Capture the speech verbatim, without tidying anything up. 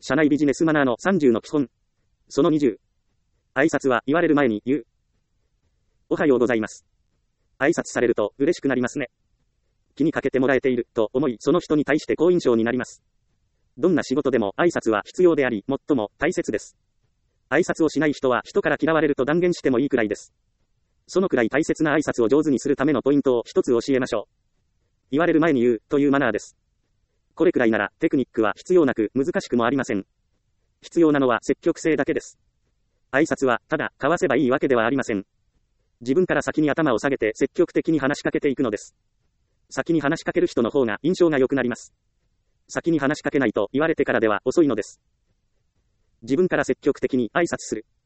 社内ビジネスマナーのさんじゅうの基本。そのにじゅう。挨拶は言われる前に言う。おはようございます。挨拶されると嬉しくなりますね。気にかけてもらえていると思い、その人に対して好印象になります。どんな仕事でも挨拶は必要であり、最も大切です。挨拶をしない人は人から嫌われると断言してもいいくらいです。そのくらい大切な挨拶を上手にするためのポイントを一つ教えましょう。言われる前に言うというマナーです。これくらいならテクニックは必要なく難しくもありません。必要なのは積極性だけです。挨拶はただ交わせばいいわけではありません。自分から先に頭を下げて積極的に話しかけていくのです。先に話しかける人の方が印象が良くなります。先に話しかけないと言われてからでは遅いのです。自分から積極的に挨拶する。